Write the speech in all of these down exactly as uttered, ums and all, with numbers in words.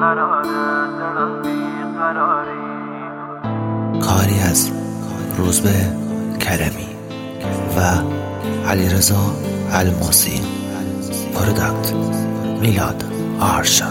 کاری از روزبه کرمی و علیرضا الماسی. پروداکت میلاد آرشا.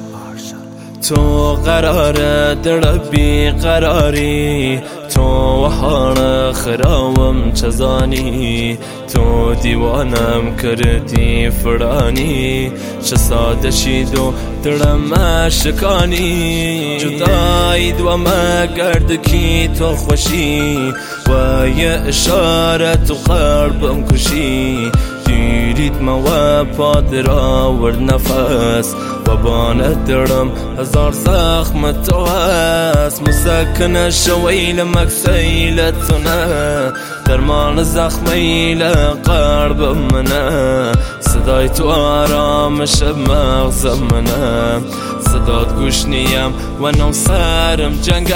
تو قراره دل بی قراری، تو وحان خراوم چزانی، تو دیوانم کردی فرانی، چه ساده شید و دلم شکانی. جدایی دو ما گرد کی تو خوشی و یه اشاره تو قلبم کشی. دیرید ما و پادرا ور نفس و بانت درم هزار زخم تو هست. مسکن شویل مکسیلت نه درمان زخمیل قلب منه. صدای تو آرامش مغزم منه، صدات گوش نیم و نو سرم جنگه.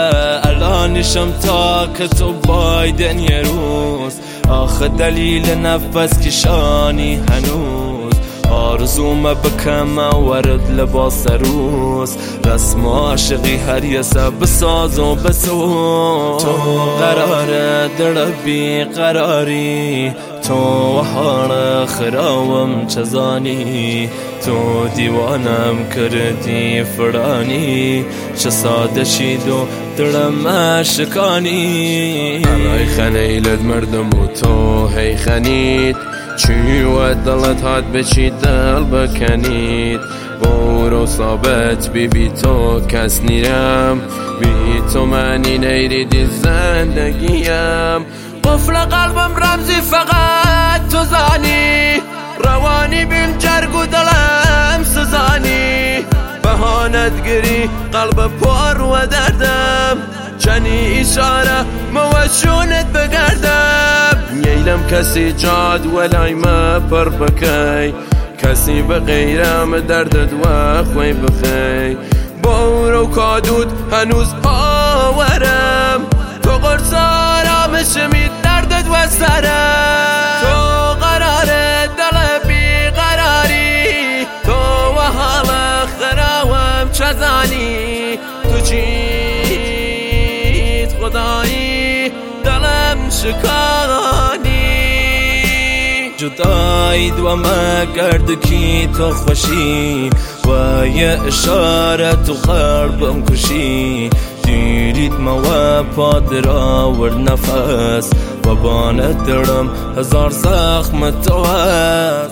الانشم تا که تو بایدن یه روز، آخه دلیل نفس کشانی هنوز. آرزوم بکم ورد لباس روز، رسم عاشقی هر یه سب بساز و بسوز. تو قراره دل بی قراری، تو وحان خراوم چزانی، تو دیوانم کردی فرانی، چه ساده شید و دلم شکانی. الای خنیلت مردم و تو هی خنید، چی و دلت هات بچی دل بکنید. برو ثابت بی بی تو کس نیرم، بی تو منی نیریدی زندگیم. قفل قلبم رمزی فقط تو زانی، روانی بین جرگ و دلم سزانی. بهانت گری قلب پر و دردم، چنی اشاره موشونت بگردم. نیلم کسی جاد ولای ما پر بکی، کسی بغیرم دردت و خوی بخی. بورو کادود هنوز آورم، تو قرص آرامشمی دردت و سرم. تو قراره دل بی قراری، تو و حال خراوم چزانی. تو چیت خدایی دلم شکانی. جدایی دو ما گرد کی تو خوشی و یه اشاره تو قلبم کشی. دیرید ما و پادرا ور نفس و بانت درم هزار زخم تو هست.